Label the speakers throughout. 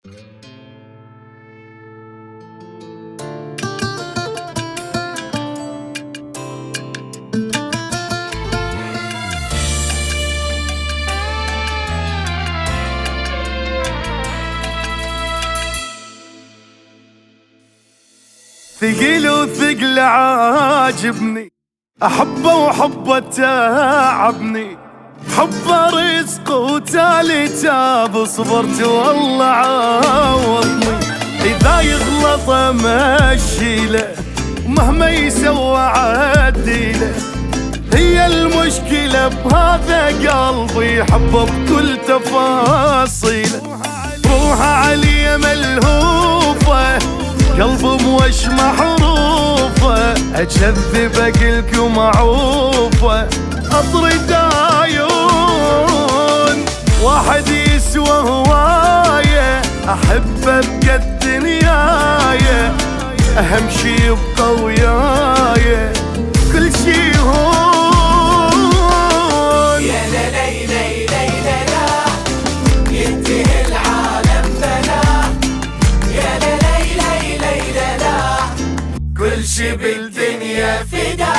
Speaker 1: ثقيل وثقل عاجبني، أحبه وحبه تعبني، حبه رزق وتالي تاب، صبرت والله عوضني. إذا يغلط أمشيله ومهما يسوى عديله، هي المشكلة بهذا قلبي حبه بكل تفاصيله. روحه علي ملهوفة، قلب موش محروفة، أكذب أقلك ومعروفة، أطرد عيون واحد يسوى هواية، أحبه بقد دنيايا، أهم شي يبقى ويايا، كل شي هون.
Speaker 2: يا لا لي لي لي لا لا، ينتهي العالم بلا، يا لا لي لي لي لا لا، كل شي بالدنيا فدا.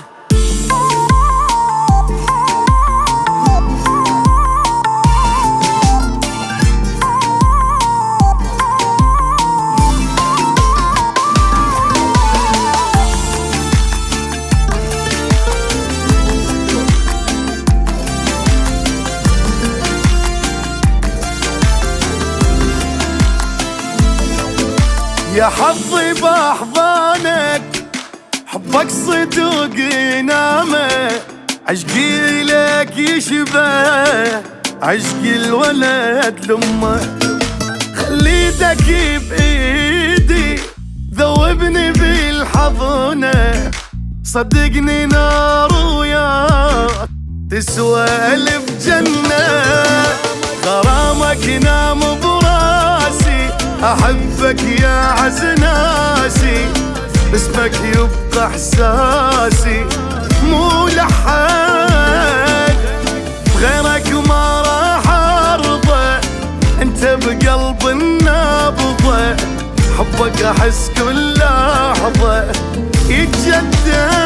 Speaker 1: يا حظي بأحضانك، حبك صدق نامه، عشقي لك يشبه عشق الولد لامه. خلي ايدك بإيدي ذوبني بالحضنة، صدقني نار وياك تسوى ألف جنة. غرامك ينام براسي، أحبك يا عز ناسي، باسمك يبقى إحساسي مو لحد، غيرك ما راح أرضى، أنت بقلب النابضة، حبك أحس كل لحظة يتجدد.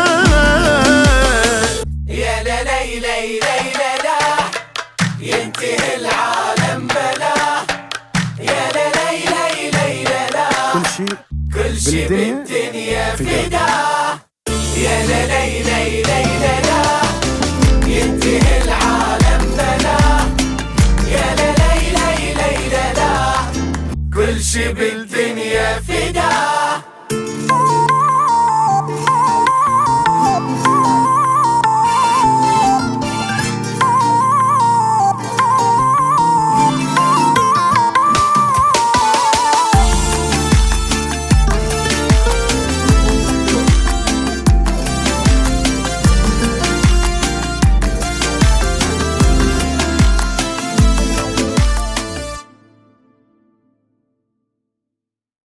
Speaker 2: يا لا لي لي لي لا لا، ينتهي العالم بلا، يا لا لي لي لي لا لا، كل شي بالدنيا فدا. يا لا لي لي لي لا لا، ينتهي العالم بلا، يا لا لي لي لي لا لا، كل شي بالدنيا فدا.